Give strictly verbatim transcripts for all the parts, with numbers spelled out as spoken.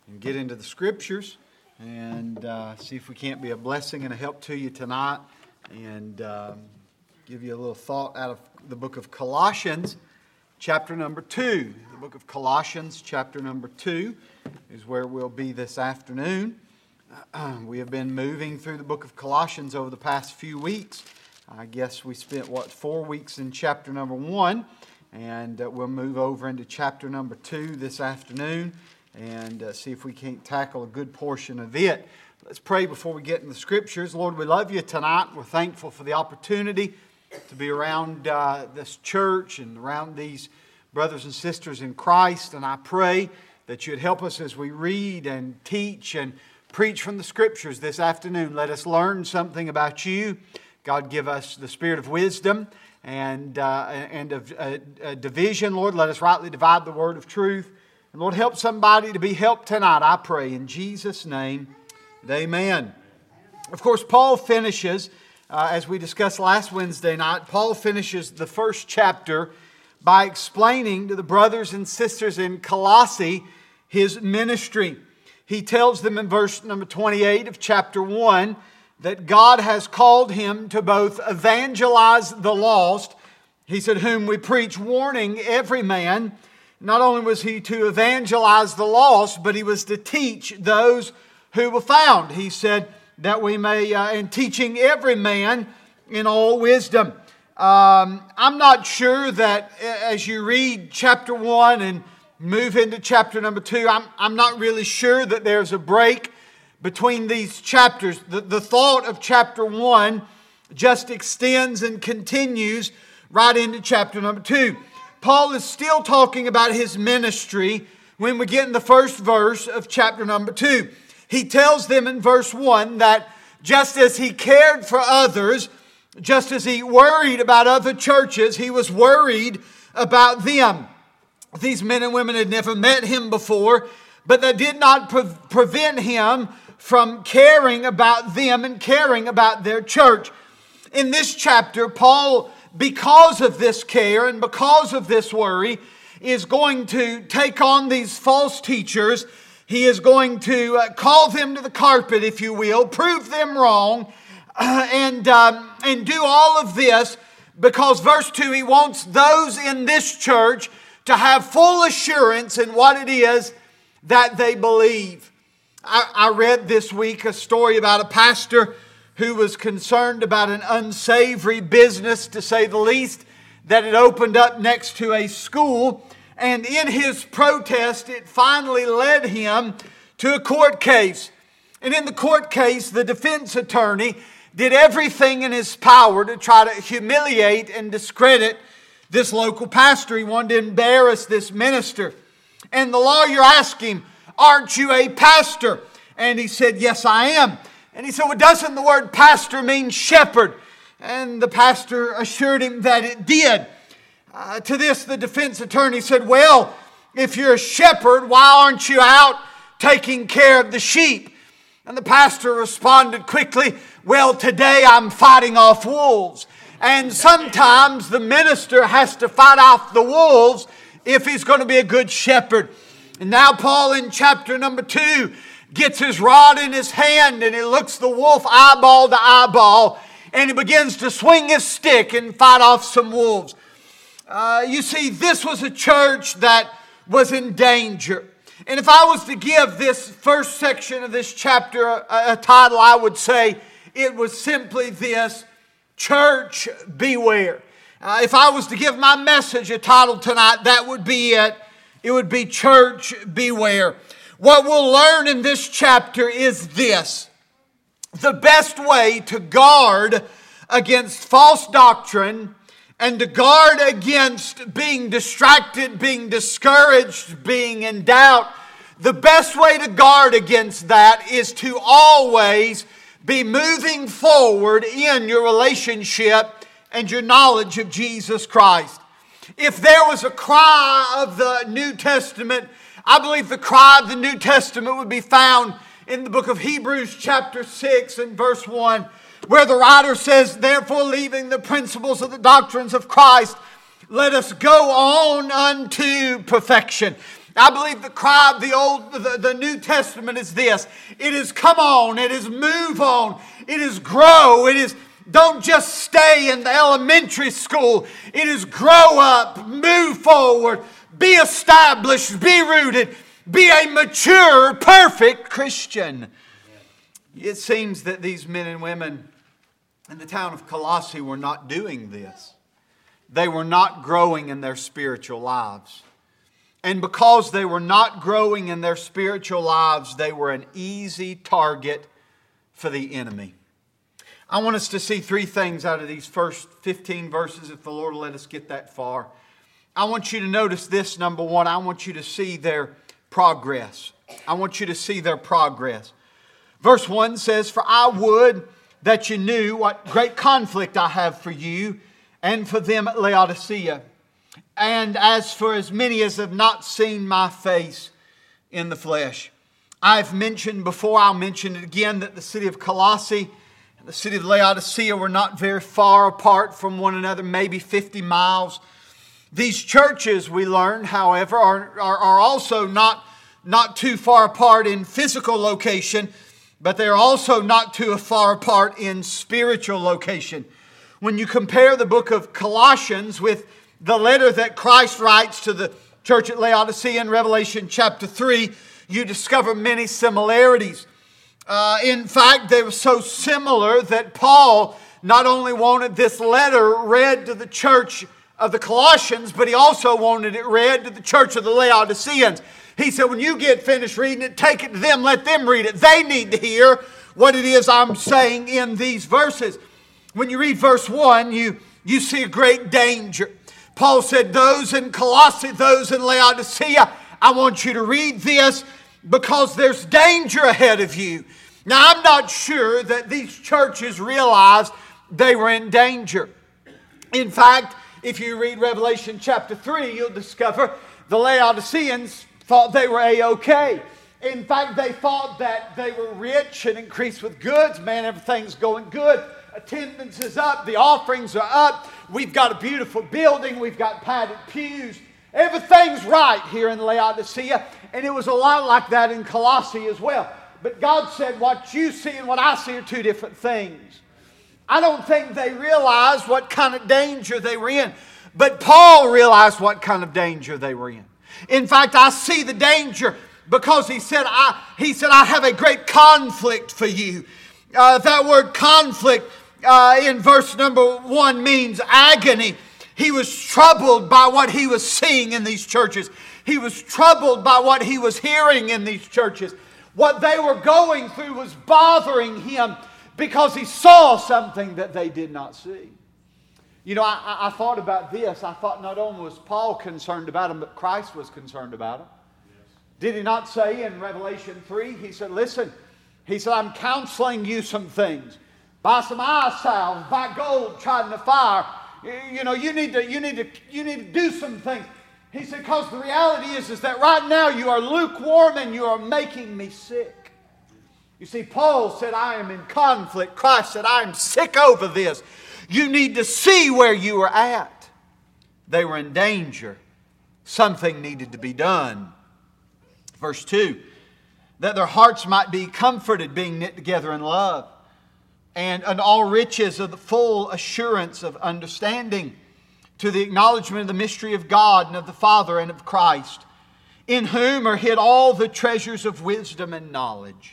and get into the Scriptures and uh, see if we can't be a blessing and a help to you tonight, and um, give you a little thought out of the book of Colossians, chapter number two. The book of Colossians, chapter number two, is where we'll be this afternoon. Uh, we have been moving through the book of Colossians over the past few weeks. I guess we spent, what, four weeks in chapter number one, and uh, we'll move over into chapter number two this afternoon and uh, see if we can't tackle a good portion of it. Let's pray before we get in the Scriptures. Lord, we love you tonight. We're thankful for the opportunity to be around uh, this church and around these brothers and sisters in Christ, and I pray that you'd help us as we read and teach and preach from the Scriptures this afternoon. Let us learn something about you. God, give us the spirit of wisdom and uh, and of uh, uh, division. Lord, let us rightly divide the word of truth. And Lord, help somebody to be helped tonight, I pray, in Jesus' name. Amen. Of course, Paul finishes, uh, as we discussed last Wednesday night, Paul finishes the first chapter by explaining to the brothers and sisters in Colossae his ministry. He tells them in verse number twenty-eight of chapter one that God has called him to both evangelize the lost. He said, whom we preach, warning every man. Not only was he to evangelize the lost, but he was to teach those who were found. He said that we may, uh, in teaching every man in all wisdom. Um, I'm not sure that as you read chapter one and move into chapter number two, I'm, I'm not really sure that there's a break between these chapters. The, the thought of chapter one just extends and continues right into chapter number two. Paul is still talking about his ministry when we get in the first verse of chapter number two. He tells them in verse one that just as he cared for others, just as he worried about other churches, he was worried about them. These men and women had never met him before, but that did not pre- prevent him from caring about them and caring about their church. In this chapter, Paul, because of this care and because of this worry, is going to take on these false teachers. He is going to uh, call them to the carpet, if you will, prove them wrong, uh, and, um, and do all of this because, verse two, he wants those in this church to have full assurance in what it is that they believe. I, I read this week a story about a pastor who was concerned about an unsavory business, to say the least, that had opened up next to a school. And in his protest, it finally led him to a court case. And in the court case, the defense attorney did everything in his power to try to humiliate and discredit this local pastor. He wanted to embarrass this minister. And the lawyer asked him, "Aren't you a pastor?" And he said, "Yes, I am." And he said, "Well, doesn't the word pastor mean shepherd?" And the pastor assured him that it did. Uh, to this, the defense attorney said, "Well, if you're a shepherd, why aren't you out taking care of the sheep?" And the pastor responded quickly, "Well, today I'm fighting off wolves." And sometimes the minister has to fight off the wolves if he's going to be a good shepherd. And now Paul in chapter number two gets his rod in his hand and he looks the wolf eyeball to eyeball and he begins to swing his stick and fight off some wolves. Uh, you see, this was a church that was in danger. And if I was to give this first section of this chapter a, a title, I would say it was simply this: Church Beware. Uh, if I was to give my message a title tonight, that would be it. It would be Church Beware. What we'll learn in this chapter is this: the best way to guard against false doctrine and to guard against being distracted, being discouraged, being in doubt, the best way to guard against that is to always be moving forward in your relationship and your knowledge of Jesus Christ. If there was a cry of the New Testament, I believe the cry of the New Testament would be found in the book of Hebrews chapter six and verse one, where the writer says, "Therefore, leaving the principles of the doctrines of Christ, let us go on unto perfection." I believe the cry of the Old, the, the New Testament is this. It is come on. It is move on. It is grow. It is don't just stay in the elementary school. It is grow up, move forward, be established, be rooted, be a mature, perfect Christian. It seems that these men and women in the town of Colossae were not doing this. They were not growing in their spiritual lives. And because they were not growing in their spiritual lives, they were an easy target for the enemy. I want us to see three things out of these first fifteen verses, if the Lord will let us get that far. I want you to notice this, number one. I want you to see their progress. I want you to see their progress. Verse one says, "For I would that you knew what great conflict I have for you and for them at Laodicea. And as for as many as have not seen my face in the flesh." I've mentioned before, I'll mention it again, that the city of Colossae and the city of Laodicea were not very far apart from one another, maybe fifty miles. These churches, we learn, however, are, are, are also not, not too far apart in physical location, but they're also not too far apart in spiritual location. When you compare the book of Colossians with the letter that Christ writes to the church at Laodicea in Revelation chapter three, you discover many similarities. Uh, in fact, they were so similar that Paul not only wanted this letter read to the church of the Colossians, but he also wanted it read to the church of the Laodiceans. He said, when you get finished reading it, take it to them, let them read it. They need to hear what it is I'm saying in these verses. When you read verse one, you, you see a great danger. Paul said, those in Colossae, those in Laodicea, I want you to read this because there's danger ahead of you. Now, I'm not sure that these churches realized they were in danger. In fact, if you read Revelation chapter three, you'll discover the Laodiceans thought they were A-okay. In fact, they thought that they were rich and increased with goods. Man, everything's going good. Attendance is up. The offerings are up. We've got a beautiful building. We've got padded pews. Everything's right here in Laodicea. And it was a lot like that in Colossae as well. But God said, what you see and what I see are two different things. I don't think they realized what kind of danger they were in. But Paul realized what kind of danger they were in. In fact, I see the danger because he said, I, he said, I have a great conflict for you. Uh, that word conflict uh, in verse number one means agony. He was troubled by what he was seeing in these churches. He was troubled by what he was hearing in these churches. What they were going through was bothering him because he saw something that they did not see. You know, I, I thought about this. I thought not only was Paul concerned about him, but Christ was concerned about him. Yes. Did he not say in Revelation three, he said, listen, he said, I'm counseling you some things. Buy some eye salve, buy gold tried in the fire. You know, you need to, you need to, you need to do some things. He said, because the reality is, is that right now you are lukewarm and you are making me sick. You see, Paul said, I am in conflict. Christ said, I am sick over this. You need to see where you are at. They were in danger. Something needed to be done. Verse two, that their hearts might be comforted, being knit together in love, and in all riches of the full assurance of understanding, to the acknowledgement of the mystery of God and of the Father and of Christ, in whom are hid all the treasures of wisdom and knowledge.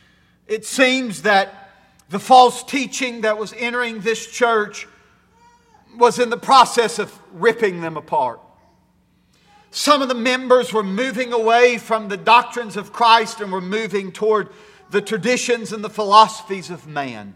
It seems that the false teaching that was entering this church was in the process of ripping them apart. Some of the members were moving away from the doctrines of Christ and were moving toward the traditions and the philosophies of man.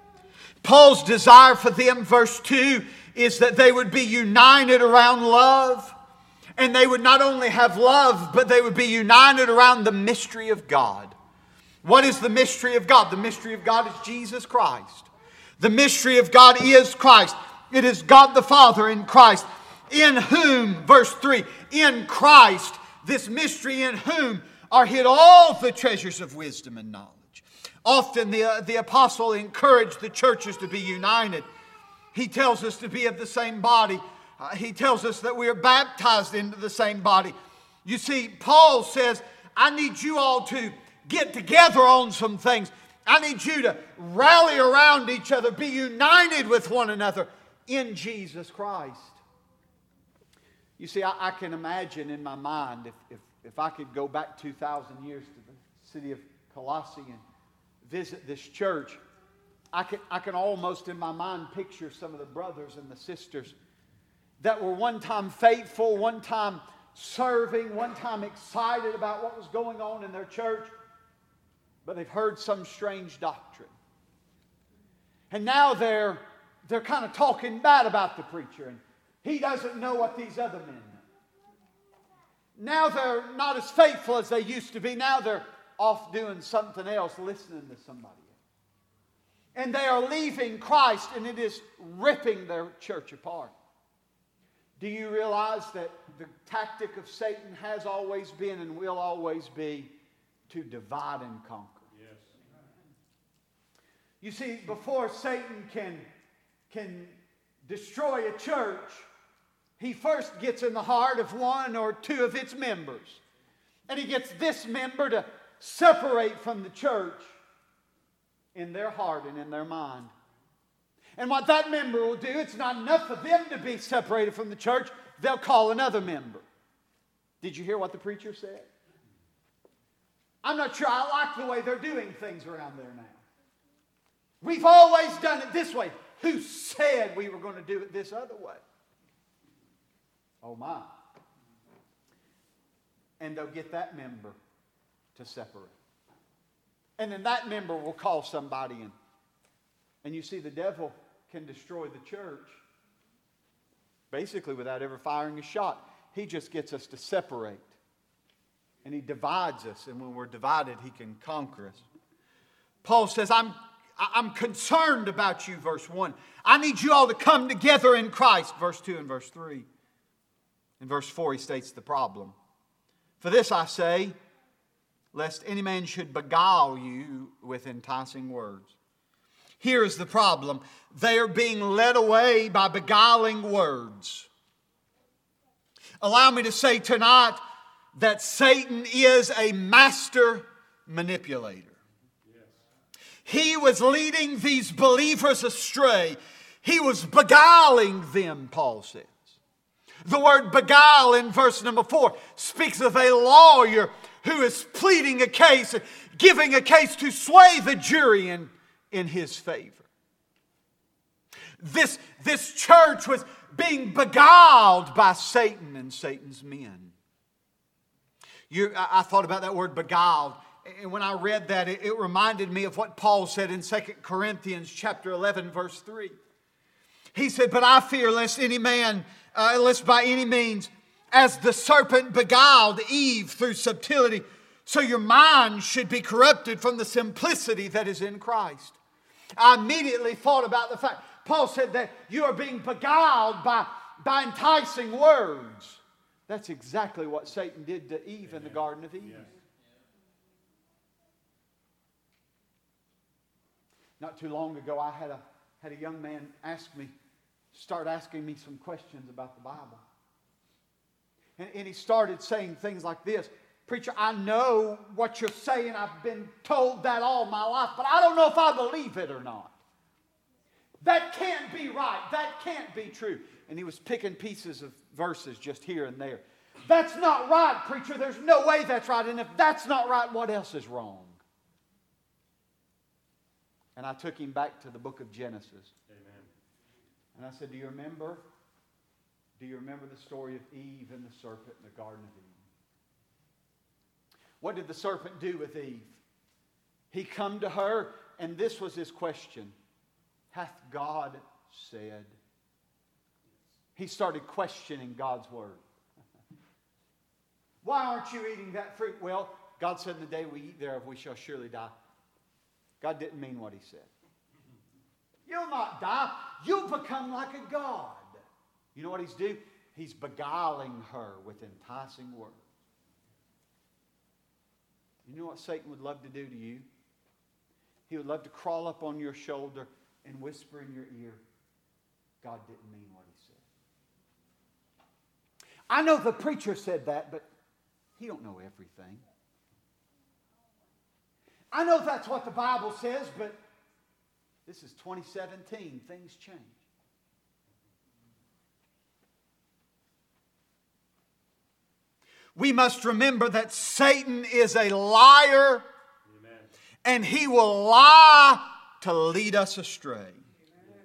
Paul's desire for them, verse two, is that they would be united around love. And they would not only have love, but they would be united around the mystery of God. What is the mystery of God? The mystery of God is Jesus Christ. The mystery of God is Christ. It is God the Father in Christ, in whom, verse three, in Christ, this mystery in whom are hid all the treasures of wisdom and knowledge. Often the, uh, the apostle encouraged the churches to be united. He tells us to be of the same body. Uh, he tells us that we are baptized into the same body. You see, Paul says, I need you all to get together on some things. I need you to rally around each other, be united with one another in Jesus Christ. You see, I, I can imagine in my mind, if, if, if I could go back two thousand years to the city of Colossae and visit this church, I can, I can almost in my mind picture some of the brothers and the sisters that were one time faithful, one time serving, one time excited about what was going on in their church, but they've heard some strange doctrine. And now they're, they're kind of talking bad about the preacher, and he doesn't know what these other men know. Now they're not as faithful as they used to be. Now they're off doing something else, listening to somebody else. And they are leaving Christ, and it is ripping their church apart. Do you realize that the tactic of Satan has always been and will always be to divide and conquer? Yes. You see, before Satan can, can destroy a church, he first gets in the heart of one or two of its members. And he gets this member to separate from the church in their heart and in their mind. And what that member will do, it's not enough for them to be separated from the church. They'll call another member. Did you hear what the preacher said? I'm not sure I like the way they're doing things around there now. We've always done it this way. Who said we were going to do it this other way? Oh my. And they'll get that member to separate. And then that member will call somebody in. And you see, the devil can destroy the church basically without ever firing a shot. He just gets us to separate. And he divides us. And when we're divided, he can conquer us. Paul says, I'm, I'm concerned about you, verse one. I need you all to come together in Christ, verse two and verse three. In verse four, he states the problem. For this I say, lest any man should beguile you with enticing words. Here is the problem. They are being led away by beguiling words. Allow me to say tonight that Satan is a master manipulator. He was leading these believers astray. He was beguiling them, Paul says. The word beguile in verse number four speaks of a lawyer who is pleading a case, giving a case to sway the jury in, in his favor. This, this church was being beguiled by Satan and Satan's men. You, I, I thought about that word beguiled. And when I read that, it, it reminded me of what Paul said in Second Corinthians chapter eleven, verse three. He said, but I fear lest any man, uh, lest by any means, as the serpent beguiled Eve through subtlety, so your mind should be corrupted from the simplicity that is in Christ. I immediately thought about the fact, Paul said that you are being beguiled by, by enticing words. That's exactly what Satan did to Eve Amen. In the Garden of Eden. Yes. Not too long ago, I had a, had a young man ask me, start asking me some questions about the Bible. And, and he started saying things like this. Preacher, I know what you're saying. I've been told that all my life, but I don't know if I believe it or not. That can't be right. That can't be true. And he was picking pieces of verses just here and there. That's not right, preacher. There's no way that's right. And if that's not right, what else is wrong? And I took him back to the book of Genesis. Amen. And I said, do you remember? Do you remember the story of Eve and the serpent in the Garden of Eden? What did the serpent do with Eve? He come to her, and this was his question. Hath God said? He started questioning God's word. Why aren't you eating that fruit? Well, God said in the day we eat thereof, we shall surely die. God didn't mean what he said. You'll not die. You'll become like a god. You know what he's doing? He's beguiling her with enticing words. You know what Satan would love to do to you? He would love to crawl up on your shoulder and whisper in your ear, God didn't mean what he said. I know the preacher said that, but He don't know everything. I know that's what the Bible says, but this is twenty seventeen. Things change. We must remember that Satan is a liar. Amen. And he will lie to lead us astray. Amen.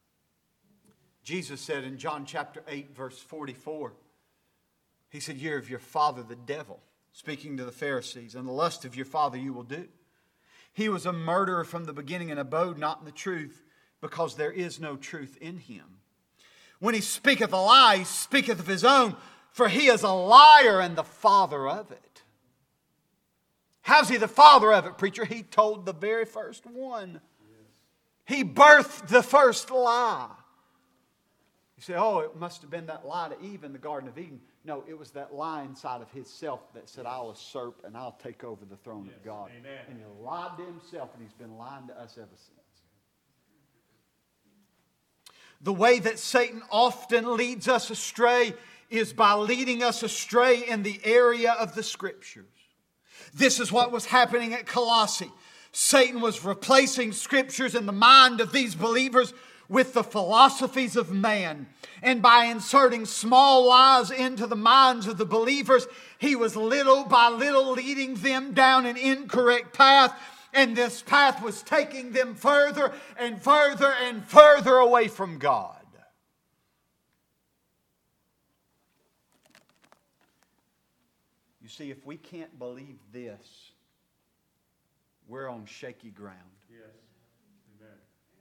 Jesus said in John chapter eight, verse forty-four, He said, "You're of your father the devil," speaking to the Pharisees, "and the lust of your father you will do. He was a murderer from the beginning and abode not in the truth, because there is no truth in him. When he speaketh a lie, he speaketh of his own, for he is a liar and the father of it." How's he the father of it, preacher? He told the very first one. He birthed the first lie. You say, "Oh, it must have been that lie to Eve in the Garden of Eden." No, it was that lie inside of himself that said, "I'll usurp and I'll take over the throne yes. of God." Amen. And he lied to himself, and he's been lying to us ever since. The way that Satan often leads us astray is by leading us astray in the area of the Scriptures. This is what was happening at Colossae. Satan was replacing Scriptures in the mind of these believers with the philosophies of man. And by inserting small lies into the minds of the believers, he was little by little leading them down an incorrect path. And this path was taking them further and further and further away from God. You see, if we can't believe this, we're on shaky ground. Yes. Amen.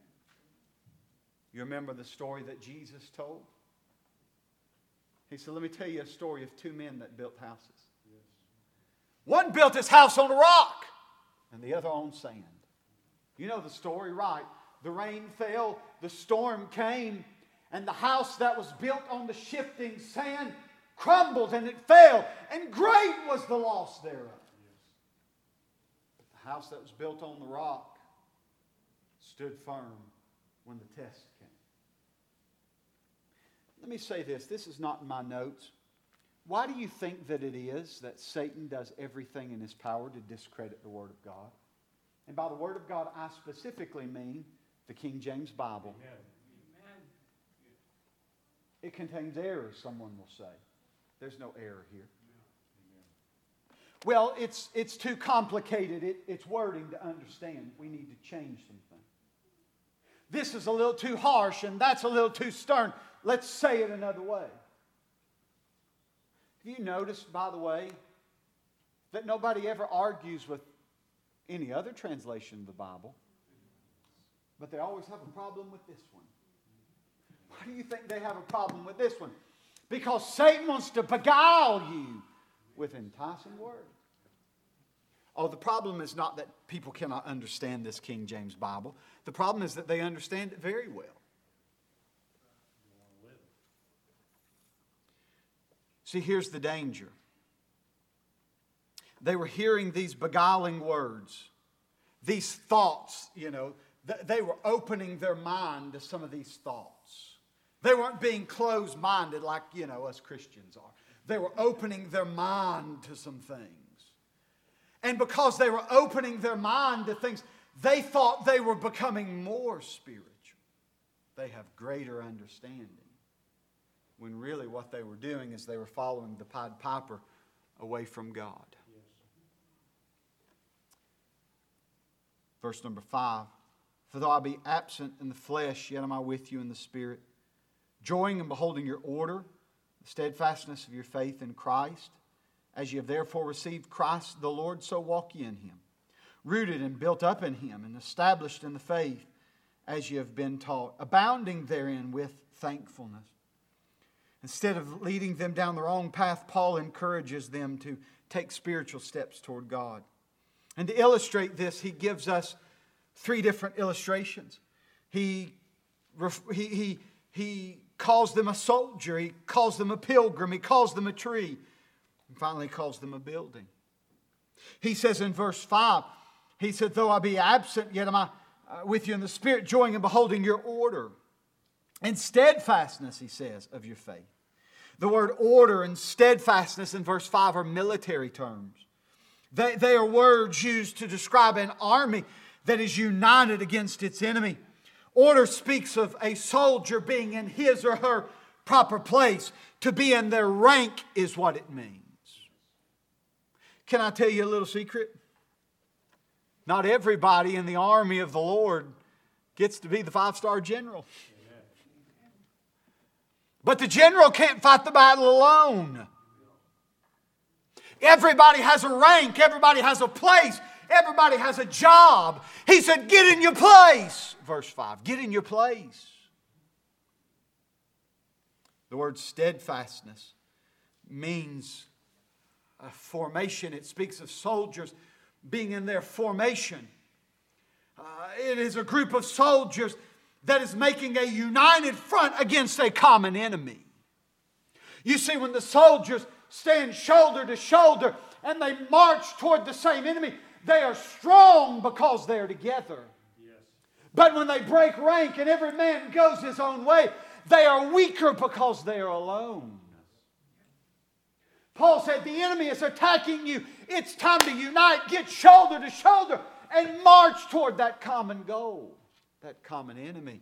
You remember the story that Jesus told? He said, "Let me tell you a story of two men that built houses. Yes. One built his house on a rock, and the other on sand." You know the story, right? The rain fell, the storm came, and the house that was built on the shifting sand crumbled and it fell, and great was the loss thereof. Yes. But the house that was built on the rock stood firm when the test came. Let me say this. This is not in my notes. Why do you think that it is that Satan does everything in his power to discredit the Word of God? And by the Word of God, I specifically mean the King James Bible. Amen. It contains errors, someone will say. There's no error here. Well, it's, it's too complicated. It, it's wording to understand. We need to change some things. This is a little too harsh and that's a little too stern. Let's say it another way. Have you noticed, by the way, that nobody ever argues with any other translation of the Bible, but they always have a problem with this one? Why do you think they have a problem with this one? Because Satan wants to beguile you with enticing words. Oh, the problem is not that people cannot understand this King James Bible. The problem is that they understand it very well. See, here's the danger. They were hearing these beguiling words, these thoughts, you know, they were opening their mind to some of these thoughts. They weren't being closed-minded like, you know, us Christians are. They were opening their mind to some things. And because they were opening their mind to things, they thought they were becoming more spiritual. They have greater understanding. When really what they were doing is they were following the Pied Piper away from God. Yes. Verse number five. "For though I be absent in the flesh, yet am I with you in the spirit, joying and beholding your order, the steadfastness of your faith in Christ. As ye have therefore received Christ the Lord, so walk ye in him, rooted and built up in him, and established in the faith, as ye have been taught, abounding therein with thankfulness." Instead of leading them down the wrong path, Paul encourages them to take spiritual steps toward God. And to illustrate this, he gives us three different illustrations. He, he, he, he calls them a soldier, he calls them a pilgrim, he calls them a tree, and finally he calls them a building. He says in verse five, he said, "Though I be absent, yet am I with you in the spirit, joying and beholding your order and steadfastness," he says, "of your faith." The word order and steadfastness in verse five are military terms. They, they are words used to describe an army that is united against its enemy. Order speaks of a soldier being in his or her proper place. To be in their rank is what it means. Can I tell you a little secret? Not everybody in the army of the Lord gets to be the five-star general. Amen. But the general can't fight the battle alone. Everybody has a rank. Everybody has a place. Everybody has a job. He said, get in your place. Verse five, get in your place. The word steadfastness means a formation. It speaks of soldiers being in their formation. Uh, it is a group of soldiers that is making a united front against a common enemy. You see, when the soldiers stand shoulder to shoulder and they march toward the same enemy, they are strong because they're together. Yes. But when they break rank and every man goes his own way, they are weaker because they are alone. Paul said, the enemy is attacking you. It's time to unite, get shoulder to shoulder, and march toward that common goal, that common enemy.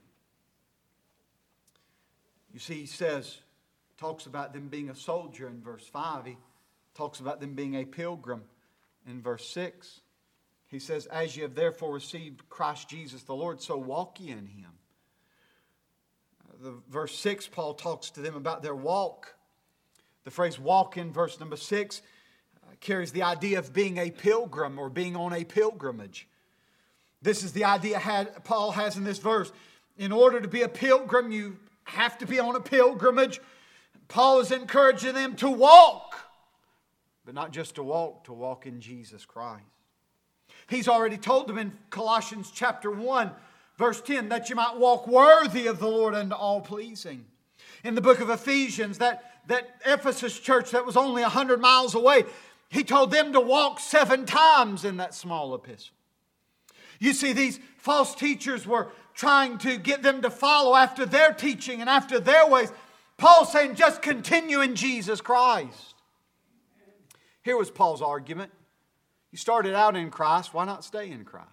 You see, he says, talks about them being a soldier in verse five. He talks about them being a pilgrim in verse six. He says, as ye have therefore received Christ Jesus the Lord, so walk ye in Him. The verse six, Paul talks to them about their walk. The phrase walk in verse number six uh, carries the idea of being a pilgrim or being on a pilgrimage. This is the idea had, Paul has in this verse. In order to be a pilgrim, you have to be on a pilgrimage. Paul is encouraging them to walk, but not just to walk, to walk in Jesus Christ. He's already told them in Colossians chapter one, verse ten, that you might walk worthy of the Lord unto all pleasing. In the book of Ephesians, that, that Ephesus church that was only a hundred miles away, he told them to walk seven times in that small epistle. You see, these false teachers were trying to get them to follow after their teaching and after their ways. Paul's saying, just continue in Jesus Christ. Here was Paul's argument. You started out in Christ, why not stay in Christ?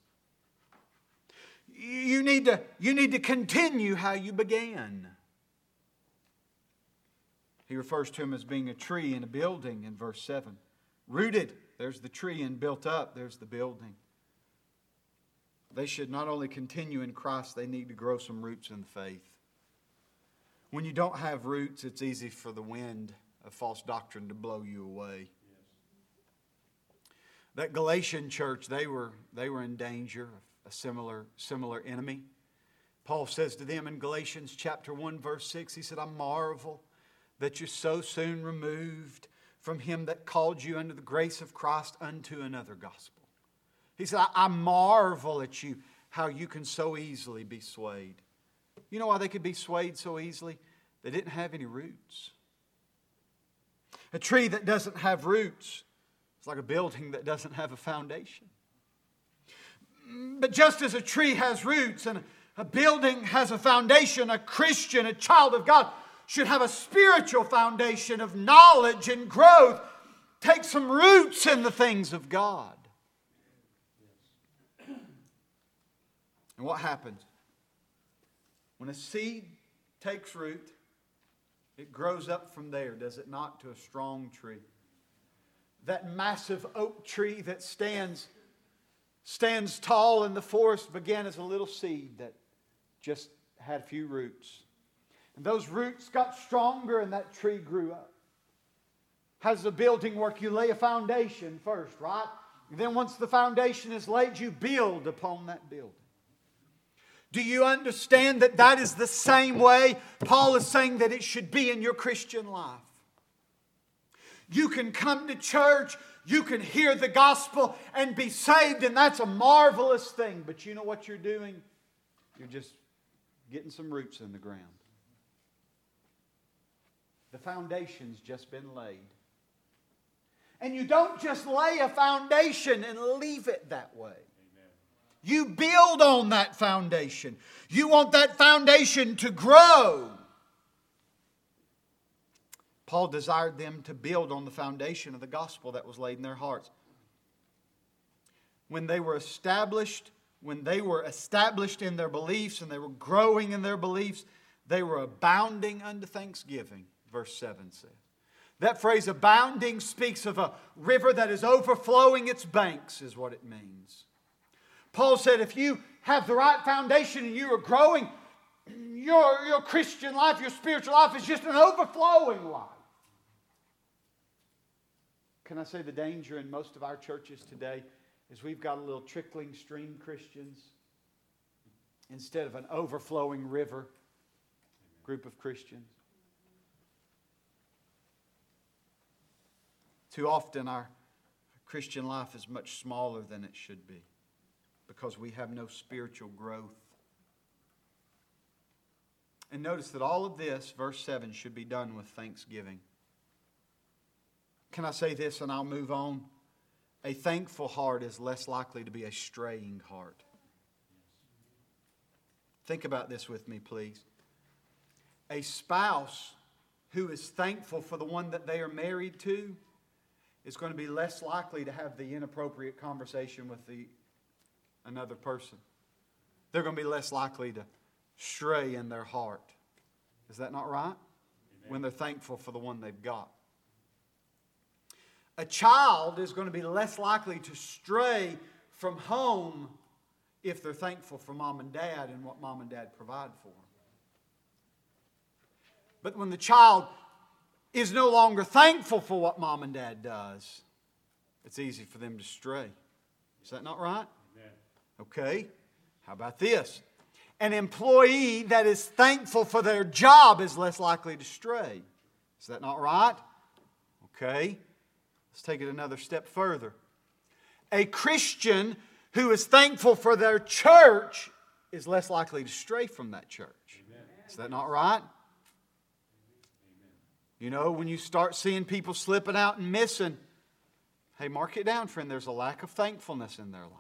You need to, you need to continue how you began. He refers to him as being a tree in a building in verse seven. Rooted, there's the tree, and built up, there's the building. They should not only continue in Christ, they need to grow some roots in the faith. When you don't have roots, it's easy for the wind of false doctrine to blow you away. That Galatian church, they were, they were in danger of a similar, similar enemy. Paul says to them in Galatians chapter one, verse six, he said, I marvel that you're so soon removed from Him that called you unto the grace of Christ unto another gospel. He said, I, I marvel at you, how you can so easily be swayed. You know why they could be swayed so easily? They didn't have any roots. A tree that doesn't have roots, it's like a building that doesn't have a foundation. But just as a tree has roots and a building has a foundation, a Christian, a child of God, should have a spiritual foundation of knowledge and growth. Take some roots in the things of God. And what happens? When a seed takes root, it grows up from there, does it not, to a strong tree. That massive oak tree that stands, stands tall in the forest began as a little seed that just had a few roots. And those roots got stronger and that tree grew up. How does a building work? You lay a foundation first, right? And then once the foundation is laid, you build upon that building. Do you understand that that is the same way Paul is saying that it should be in your Christian life? You can come to church, you can hear the gospel and be saved, and that's a marvelous thing. But you know what you're doing? You're just getting some roots in the ground. The foundation's just been laid. And you don't just lay a foundation and leave it that way. Amen. You build on that foundation. You want that foundation to grow. Paul desired them to build on the foundation of the gospel that was laid in their hearts. When they were established, when they were established in their beliefs and they were growing in their beliefs, they were abounding unto thanksgiving, verse seven says. That phrase abounding speaks of a river that is overflowing its banks, is what it means. Paul said if you have the right foundation and you are growing, your, your Christian life, your spiritual life is just an overflowing life. Can I say the danger in most of our churches today is we've got a little trickling stream Christians instead of an overflowing river group of Christians. Too often our Christian life is much smaller than it should be because we have no spiritual growth. And notice that all of this, verse seven, should be done with thanksgiving. Can I say this and I'll move on? A thankful heart is less likely to be a straying heart. Think about this with me, please. A spouse who is thankful for the one that they are married to is going to be less likely to have the inappropriate conversation with the another person. They're going to be less likely to stray in their heart. Is that not right? Amen. When they're thankful for the one they've got. A child is going to be less likely to stray from home if they're thankful for mom and dad and what mom and dad provide for them. But when the child is no longer thankful for what mom and dad does, it's easy for them to stray. Is that not right? Amen. Okay. How about this? An employee that is thankful for their job is less likely to stray. Is that not right? Okay. Let's take it another step further. A Christian who is thankful for their church is less likely to stray from that church. Amen. Is that not right? Amen. You know, when you start seeing people slipping out and missing, hey, mark it down, friend. There's a lack of thankfulness in their life.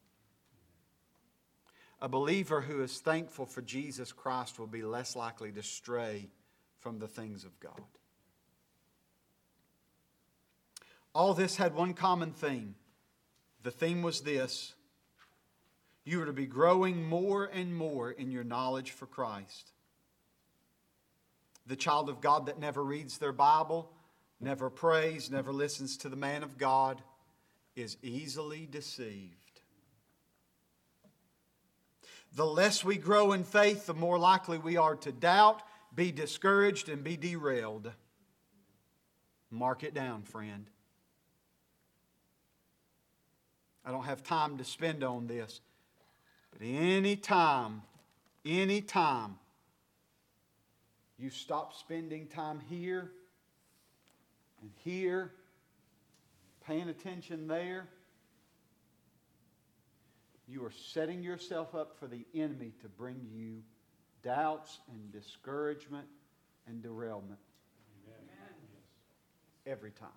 A believer who is thankful for Jesus Christ will be less likely to stray from the things of God. All this had one common theme. The theme was this: you are to be growing more and more in your knowledge for Christ. The child of God that never reads their Bible, never prays, never listens to the man of God, is easily deceived. The less we grow in faith, the more likely we are to doubt, be discouraged, and be derailed. Mark it down, friend. I don't have time to spend on this. But any time, any time you stop spending time here and here, paying attention there, you are setting yourself up for the enemy to bring you doubts and discouragement and derailment. Amen. Every time.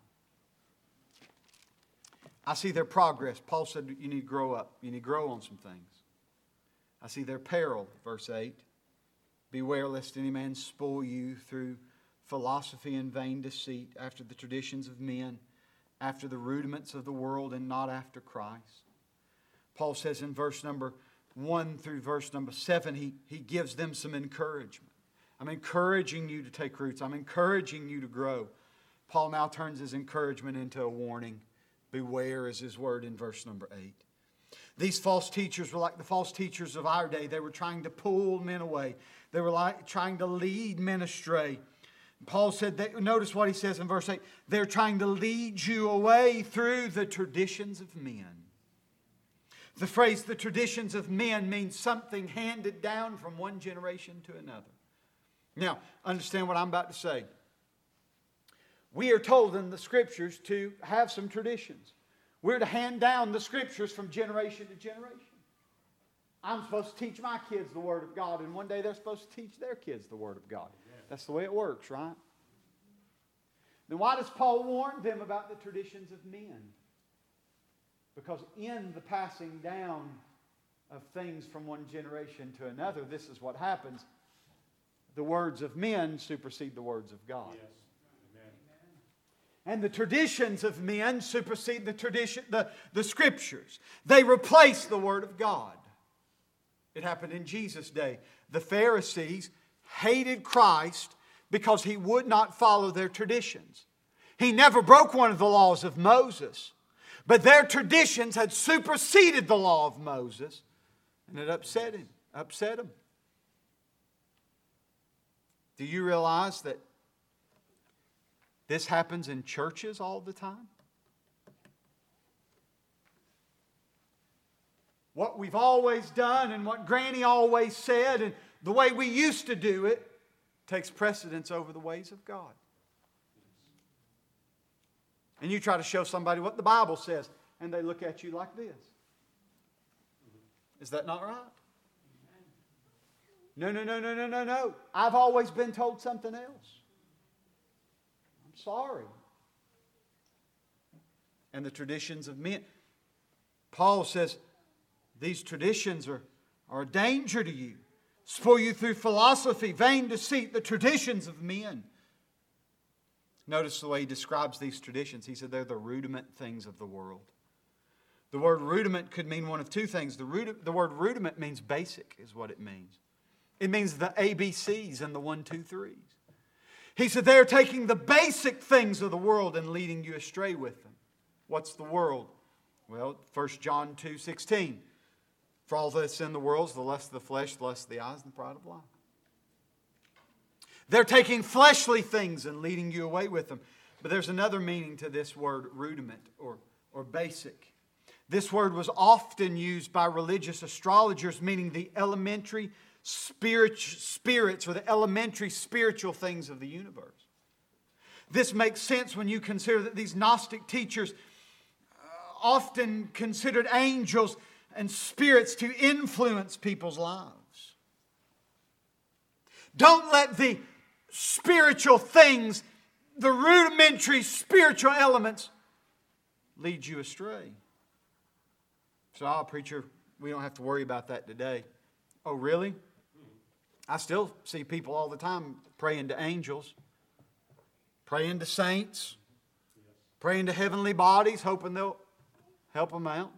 I see their progress. Paul said you need to grow up. You need to grow on some things. I see their peril, verse eight. Beware lest any man spoil you through philosophy and vain deceit, after the traditions of men, after the rudiments of the world, and not after Christ. Paul says in verse number one through verse number seven, he, he gives them some encouragement. I'm encouraging you to take roots. I'm encouraging you to grow. Paul now turns his encouragement into a warning. Beware is his word in verse number eight. These false teachers were like the false teachers of our day. They were trying to pull men away. They were like trying to lead men astray. Paul said, that, notice what he says in verse eight. They're trying to lead you away through the traditions of men. The phrase, the traditions of men, means something handed down from one generation to another. Now, understand what I'm about to say. We are told in the Scriptures to have some traditions. We're to hand down the Scriptures from generation to generation. I'm supposed to teach my kids the Word of God, and one day they're supposed to teach their kids the Word of God. That's the way it works, right? Then why does Paul warn them about the traditions of men? Because in the passing down of things from one generation to another, this is what happens. The words of men supersede the words of God. Yes. And the traditions of men supersede the tradition, the, the Scriptures. They replace the Word of God. It happened in Jesus' day. The Pharisees hated Christ because He would not follow their traditions. He never broke one of the laws of Moses. But their traditions had superseded the law of Moses. And it upset him. Upset him. Do you realize that this happens in churches all the time? What we've always done and what Granny always said and the way we used to do it takes precedence over the ways of God. And you try to show somebody what the Bible says, and they look at you like this. Is that not right? No, no, no, no, no, no, no. I've always been told something else. I'm sorry. And the traditions of men. Paul says, these traditions are, are a danger to you. Spoil you through philosophy, vain deceit, the traditions of men. Notice the way he describes these traditions. He said they're the rudiment things of the world. The word rudiment could mean one of two things. The, rudi- the word rudiment means basic is what it means. It means the A B Cs and the one, two, threes. He said they're taking the basic things of the world and leading you astray with them. What's the world? Well, First John two sixteen. For all that's in the world is the lust of the flesh, the lust of the eyes, and the pride of life. They're taking fleshly things and leading you away with them. But there's another meaning to this word rudiment or, or basic. This word was often used by religious astrologers, meaning the elementary spirit, spirits or the elementary spiritual things of the universe. This makes sense when you consider that these Gnostic teachers often considered angels and spirits to influence people's lives. Don't let the spiritual things, the rudimentary spiritual elements, lead you astray. So, oh, preacher, we don't have to worry about that today. Oh, really? I still see people all the time praying to angels, praying to saints, praying to heavenly bodies, hoping they'll help them out.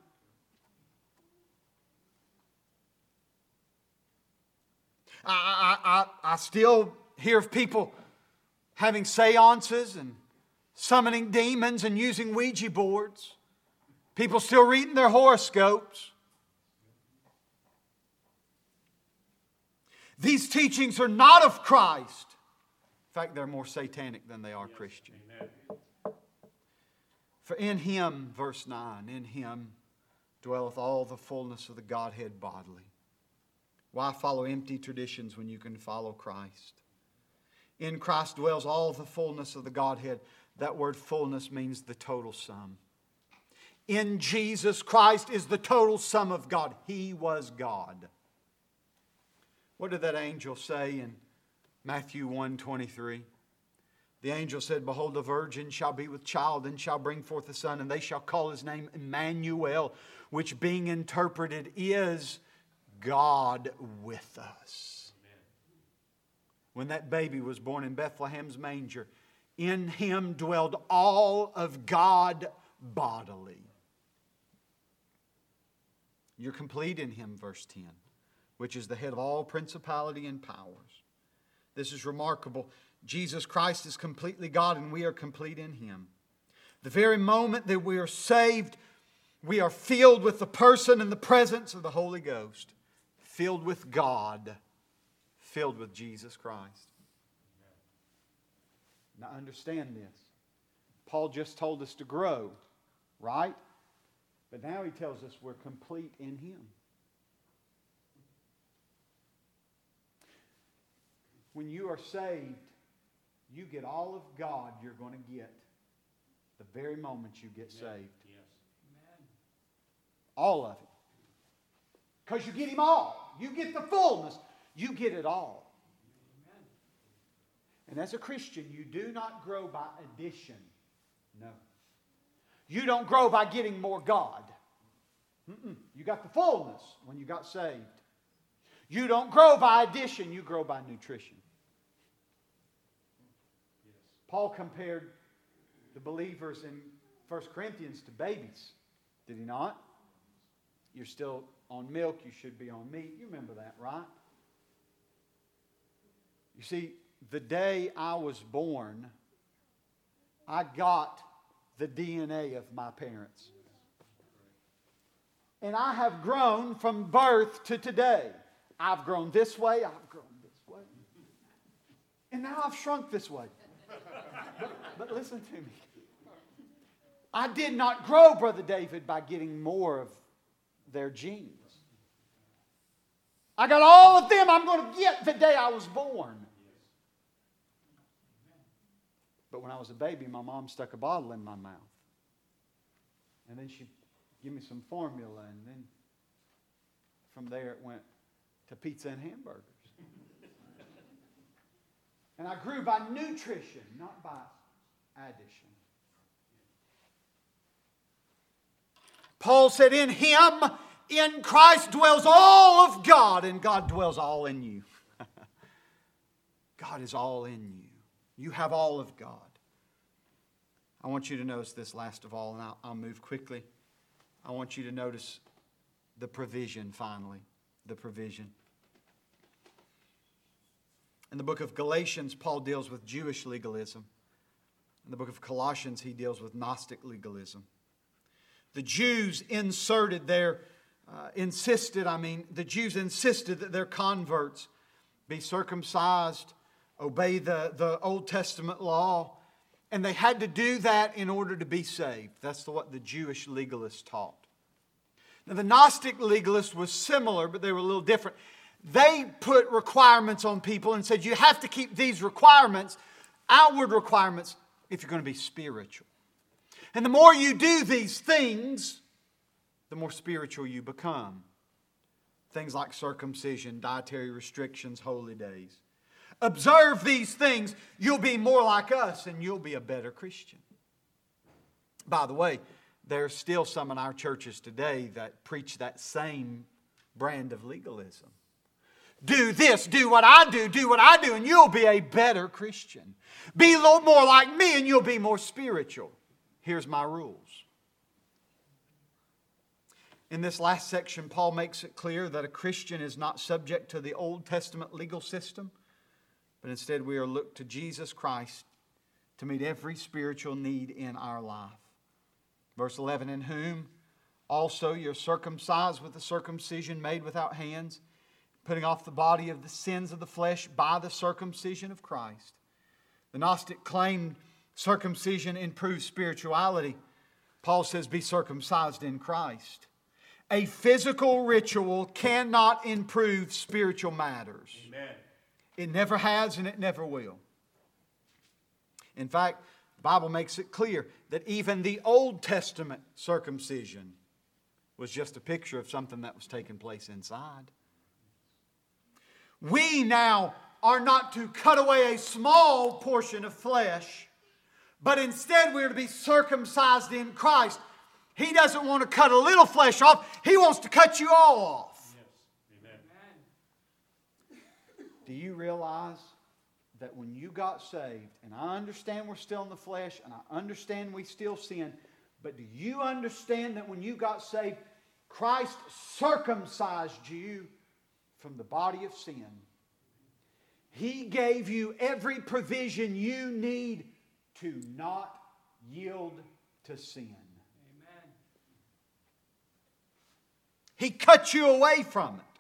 I, I, I, I still hear of people having seances and summoning demons and using Ouija boards. People still reading their horoscopes. These teachings are not of Christ. In fact, they're more satanic than they are Christian. Amen. For in Him, verse nine, in Him dwelleth all the fullness of the Godhead bodily. Why follow empty traditions when you can follow Christ? In Christ dwells all the fullness of the Godhead. That word fullness means the total sum. In Jesus Christ is the total sum of God. He was God. What did that angel say in Matthew one twenty-three? The angel said, Behold, the virgin shall be with child and shall bring forth a son, and they shall call his name Emmanuel, which being interpreted is God with us. Amen. When that baby was born in Bethlehem's manger, in Him dwelled all of God bodily. You're complete in Him, verse ten, which is the head of all principality and powers. This is remarkable. Jesus Christ is completely God and we are complete in Him. The very moment that we are saved, we are filled with the person and the presence of the Holy Ghost. Filled with God. Filled with Jesus Christ. Now understand this. Paul just told us to grow, right? But now he tells us we're complete in Him. When you are saved, you get all of God you're going to get the very moment you get saved. Yes. Amen. All of it. Because you get Him all. You get the fullness. You get it all. Amen. And as a Christian, you do not grow by addition. No. You don't grow by getting more God. Mm-mm. You got the fullness when you got saved. You don't grow by addition. You grow by nutrition. Yes. Paul compared the believers in First Corinthians to babies. Did he not? You're still on milk, you should be on meat. You remember that, right? You see, the day I was born, I got the D N A of my parents. And I have grown from birth to today. I've grown this way, I've grown this way. And now I've shrunk this way. But, but listen to me. I did not grow, Brother David, by getting more of their genes. I got all of them I'm going to get the day I was born. But when I was a baby, my mom stuck a bottle in my mouth. And then she gave me some formula, and then from there it went to pizza and hamburgers. And I grew by nutrition, not by addition. Paul said, in Him, in Christ dwells all of God, and God dwells all in you. God is all in you. You have all of God. I want you to notice this last of all, and I'll, I'll move quickly. I want you to notice the provision finally. The provision. In the book of Galatians, Paul deals with Jewish legalism. In the book of Colossians, he deals with Gnostic legalism. The Jews inserted their, uh, insisted, I mean, the Jews insisted that their converts be circumcised, obey the, the Old Testament law, and they had to do that in order to be saved. That's the, what the Jewish legalists taught. Now, the Gnostic legalists was similar, but they were a little different. They put requirements on people and said, you have to keep these requirements, outward requirements, if you're going to be spiritual. And the more you do these things, the more spiritual you become. Things like circumcision, dietary restrictions, holy days. Observe these things, you'll be more like us and you'll be a better Christian. By the way, there's still some in our churches today that preach that same brand of legalism. Do this, do what I do, do what I do, and you'll be a better Christian. Be a little more like me and you'll be more spiritual. Here's my rules. In this last section, Paul makes it clear that a Christian is not subject to the Old Testament legal system, but instead we are looked to Jesus Christ to meet every spiritual need in our life. Verse eleven, in whom also you're circumcised with the circumcision made without hands, putting off the body of the sins of the flesh by the circumcision of Christ. The Gnostic claimed circumcision improves spirituality. Paul says, be circumcised in Christ. A physical ritual cannot improve spiritual matters. Amen. It never has and it never will. In fact, the Bible makes it clear that even the Old Testament circumcision was just a picture of something that was taking place inside. We now are not to cut away a small portion of flesh, but instead we are to be circumcised in Christ. He doesn't want to cut a little flesh off. He wants to cut you all off. Yes. Amen. Do you realize that when you got saved, and I understand we're still in the flesh, and I understand we still sin, but do you understand that when you got saved, Christ circumcised you from the body of sin? He gave you every provision you need to not yield to sin. Amen. He cut you away from it.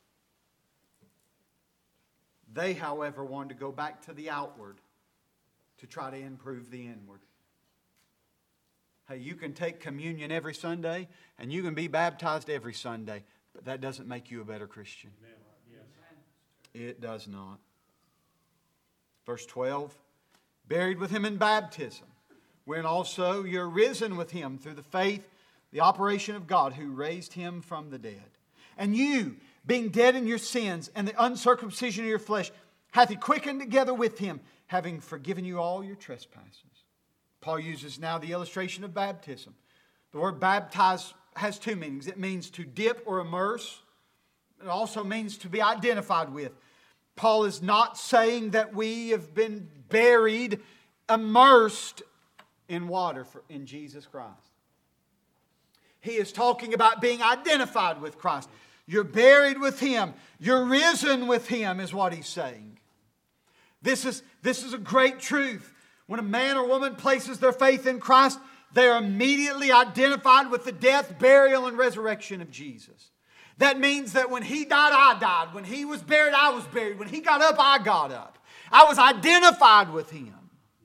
They, however, wanted to go back to the outward to try to improve the inward. Hey, you can take communion every Sunday and you can be baptized every Sunday, but that doesn't make you a better Christian. Amen. Yes. It does not. Verse twelve, buried with Him in baptism, wherein also you're risen with Him through the faith, the operation of God who raised Him from the dead. And you, being dead in your sins and the uncircumcision of your flesh, hath He quickened together with Him, having forgiven you all your trespasses. Paul uses now the illustration of baptism. The word baptize has two meanings. It means to dip or immerse. It also means to be identified with. Paul is not saying that we have been buried, immersed in water for, in Jesus Christ. He is talking about being identified with Christ. You're buried with Him. You're risen with Him is what He's saying. This is, this is a great truth. When a man or woman places their faith in Christ, they are immediately identified with the death, burial, and resurrection of Jesus. That means that when He died, I died. When He was buried, I was buried. When He got up, I got up. I was identified with Him.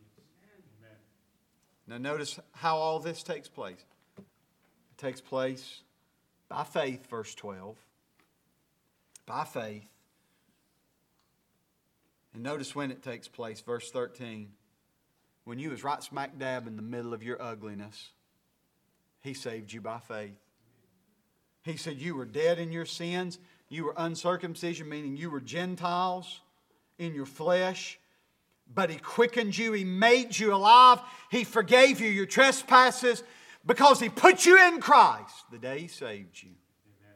Now notice how all this takes place. It takes place by faith, verse twelve. By faith. And notice when it takes place, verse thirteen. When you was right smack dab in the middle of your ugliness, He saved you by faith. He said you were dead in your sins. You were uncircumcision, meaning you were Gentiles in your flesh. But He quickened you. He made you alive. He forgave you your trespasses because He put you in Christ the day He saved you. Amen.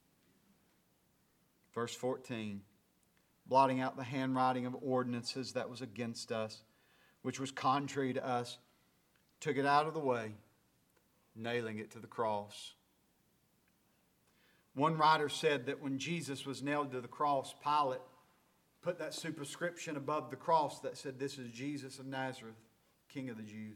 Verse fourteen. Blotting out the handwriting of ordinances that was against us, which was contrary to us, took it out of the way, nailing it to the cross. One writer said that when Jesus was nailed to the cross, Pilate put that superscription above the cross that said, "This is Jesus of Nazareth, King of the Jews."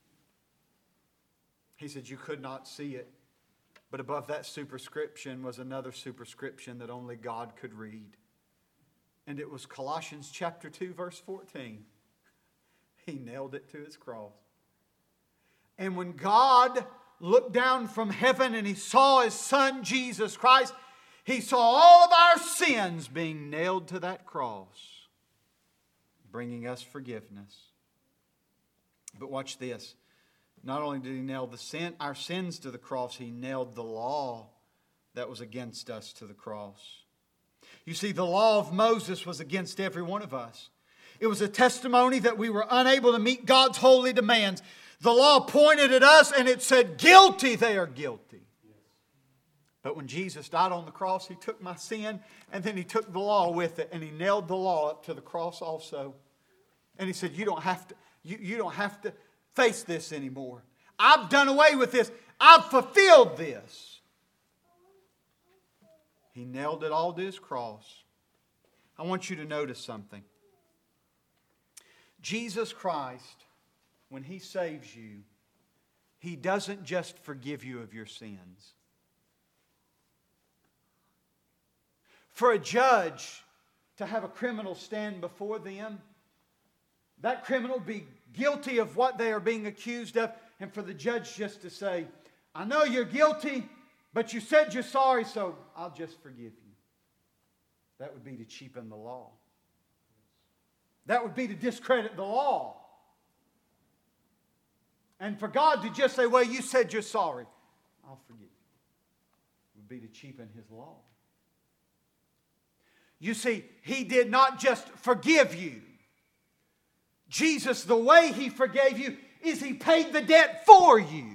He said you could not see it, but above that superscription was another superscription that only God could read. And it was Colossians chapter two, verse fourteen. He nailed it to His cross. And when God looked down from heaven and He saw His Son, Jesus Christ, He saw all of our sins being nailed to that cross, bringing us forgiveness. But watch this. Not only did He nail the sin, our sins to the cross, He nailed the law that was against us to the cross. You see, the law of Moses was against every one of us. It was a testimony that we were unable to meet God's holy demands. The law pointed at us and it said, guilty, they are guilty. Yes. But when Jesus died on the cross, He took my sin and then He took the law with it and He nailed the law up to the cross also. And He said, you don't have to, you, you don't have to face this anymore. I've done away with this. I've fulfilled this. He nailed it all to His cross. I want you to notice something. Jesus Christ, when He saves you, He doesn't just forgive you of your sins. For a judge to have a criminal stand before them, that criminal be guilty of what they are being accused of, and for the judge just to say, I know you're guilty, but you said you're sorry, so I'll just forgive you. That would be to cheapen the law. That would be to discredit the law. And for God to just say, well, you said you're sorry, I'll forgive you, would be to cheapen His law. You see, He did not just forgive you. Jesus, the way He forgave you is He paid the debt for you.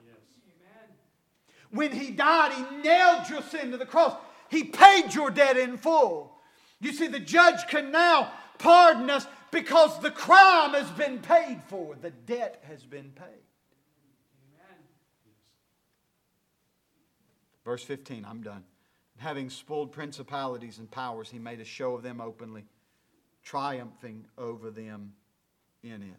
When He died, He nailed your sin to the cross. He paid your debt in full. You see, the judge can now pardon us because the crime has been paid for. The debt has been paid. Amen. Verse fifteen, I'm done. Having spoiled principalities and powers, He made a show of them openly, triumphing over them in it.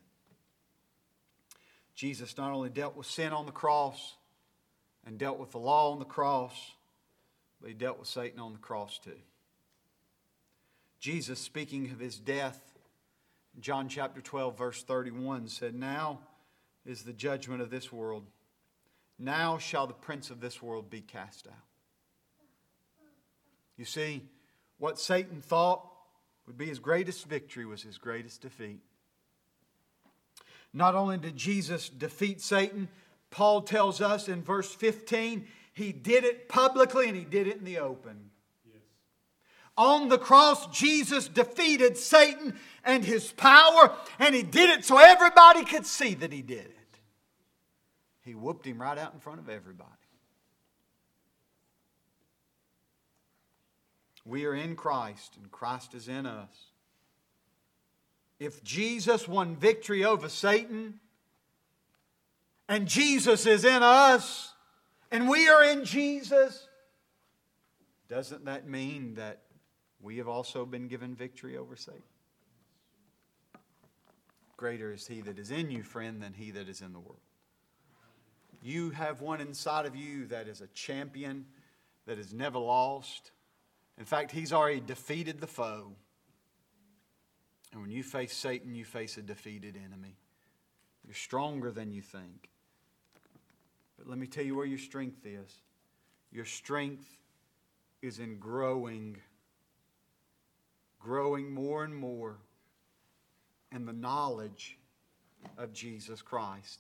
Jesus not only dealt with sin on the cross, and dealt with the law on the cross, but He dealt with Satan on the cross too. Jesus, speaking of His death, in John chapter twelve, verse thirty-one, said, now is the judgment of this world. Now shall the prince of this world be cast out. You see, what Satan thought would be his greatest victory was his greatest defeat. Not only did Jesus defeat Satan, Paul tells us in verse fifteen, He did it publicly and He did it in the open. Yes. On the cross, Jesus defeated Satan and his power, and He did it so everybody could see that He did it. He whooped him right out in front of everybody. We are in Christ, and Christ is in us. If Jesus won victory over Satan, and Jesus is in us, and we are in Jesus, doesn't that mean that we have also been given victory over Satan? Greater is He that is in you, friend, than he that is in the world. You have one inside of you that is a champion, that is never lost. In fact, he's already defeated the foe. And when you face Satan, you face a defeated enemy. You're stronger than you think. But let me tell you where your strength is. Your strength is in growing, growing more and more in the knowledge of Jesus Christ.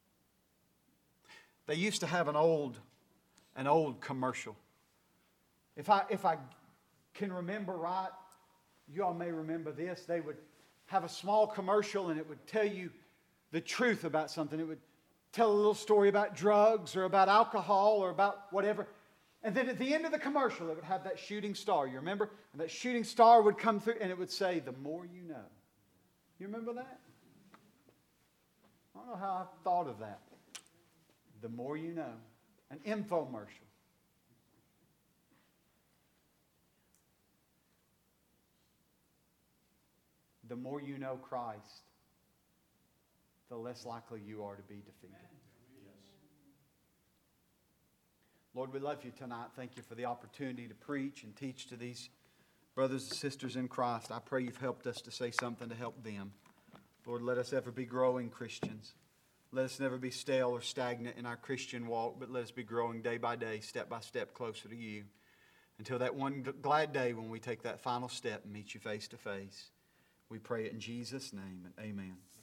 They used to have an old, an old commercial. If I, if I can remember right, you all may remember this. They would have a small commercial and it would tell you the truth about something. It would tell a little story about drugs or about alcohol or about whatever. And then at the end of the commercial, it would have that shooting star. You remember? And that shooting star would come through and it would say, "The more you know." You remember that? I don't know how I thought of that. The more you know. An infomercial. The more you know Christ, the less likely you are to be defeated. Lord, we love you tonight. Thank you for the opportunity to preach and teach to these brothers and sisters in Christ. I pray you've helped us to say something to help them. Lord, let us ever be growing Christians. Let us never be stale or stagnant in our Christian walk, but let us be growing day by day, step by step closer to you, until that one glad day when we take that final step and meet you face to face. We pray it in Jesus' name, and amen.